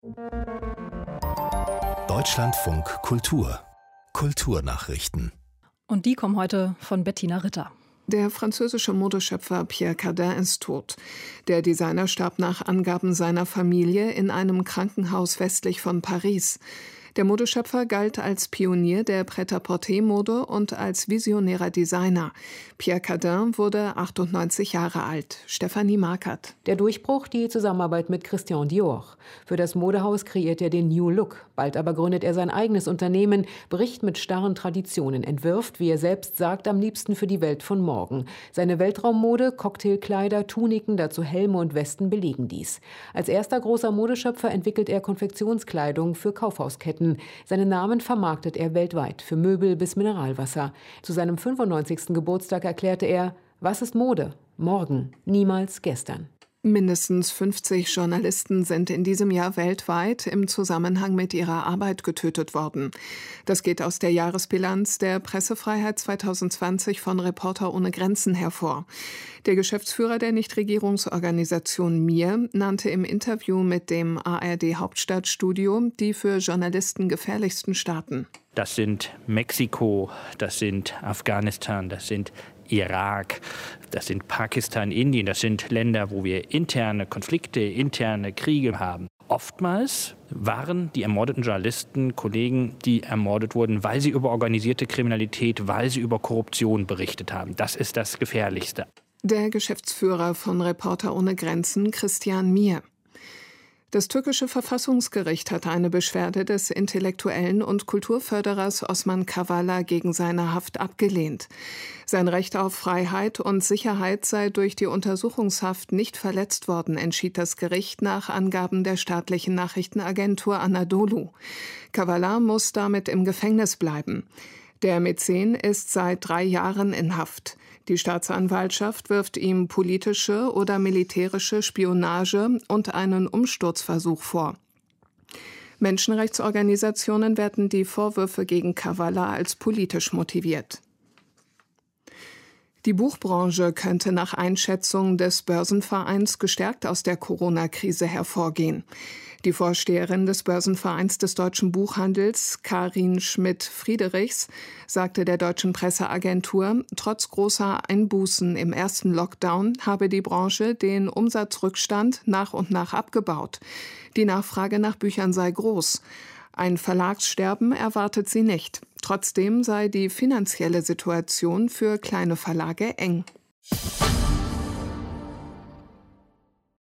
Deutschlandfunk Kultur. Kulturnachrichten. Und die kommen heute von Bettina Ritter. Der französische Modeschöpfer Pierre Cardin ist tot. Der Designer starb nach Angaben seiner Familie in einem Krankenhaus westlich von Paris. Der Modeschöpfer galt als Pionier der Prêt-à-porter-Mode und als visionärer Designer. Pierre Cardin wurde 98 Jahre alt. Stefanie Markert. Der Durchbruch, die Zusammenarbeit mit Christian Dior. Für das Modehaus kreiert er den New Look. Bald aber gründet er sein eigenes Unternehmen, bricht mit starren Traditionen, entwirft, wie er selbst sagt, am liebsten für die Welt von morgen. Seine Weltraummode, Cocktailkleider, Tuniken, dazu Helme und Westen belegen dies. Als erster großer Modeschöpfer entwickelt er Konfektionskleidung für Kaufhausketten. Seinen Namen vermarktet er weltweit, für Möbel bis Mineralwasser. Zu seinem 95. Geburtstag erklärte er: Was ist Mode? Morgen, niemals gestern. Mindestens 50 Journalisten sind in diesem Jahr weltweit im Zusammenhang mit ihrer Arbeit getötet worden. Das geht aus der Jahresbilanz der Pressefreiheit 2020 von Reporter ohne Grenzen hervor. Der Geschäftsführer der Nichtregierungsorganisation MIR nannte im Interview mit dem ARD-Hauptstadtstudio die für Journalisten gefährlichsten Staaten. Das sind Mexiko, das sind Afghanistan, das sind Irak, das sind Pakistan, Indien, das sind Länder, wo wir interne Konflikte, interne Kriege haben. Oftmals waren die ermordeten Journalisten Kollegen, die ermordet wurden, weil sie über organisierte Kriminalität, weil sie über Korruption berichtet haben. Das ist das Gefährlichste. Der Geschäftsführer von Reporter ohne Grenzen, Christian Mier. Das türkische Verfassungsgericht hat eine Beschwerde des Intellektuellen und Kulturförderers Osman Kavala gegen seine Haft abgelehnt. Sein Recht auf Freiheit und Sicherheit sei durch die Untersuchungshaft nicht verletzt worden, entschied das Gericht nach Angaben der staatlichen Nachrichtenagentur Anadolu. Kavala muss damit im Gefängnis bleiben. Der Mäzen ist seit 3 Jahren in Haft. Die Staatsanwaltschaft wirft ihm politische oder militärische Spionage und einen Umsturzversuch vor. Menschenrechtsorganisationen werten die Vorwürfe gegen Kavala als politisch motiviert. Die Buchbranche könnte nach Einschätzung des Börsenvereins gestärkt aus der Corona-Krise hervorgehen. Die Vorsteherin des Börsenvereins des deutschen Buchhandels, Karin Schmidt-Friedrichs, sagte der deutschen Presseagentur, trotz großer Einbußen im ersten Lockdown habe die Branche den Umsatzrückstand nach und nach abgebaut. Die Nachfrage nach Büchern sei groß. Ein Verlagssterben erwartet sie nicht. Trotzdem sei die finanzielle Situation für kleine Verlage eng.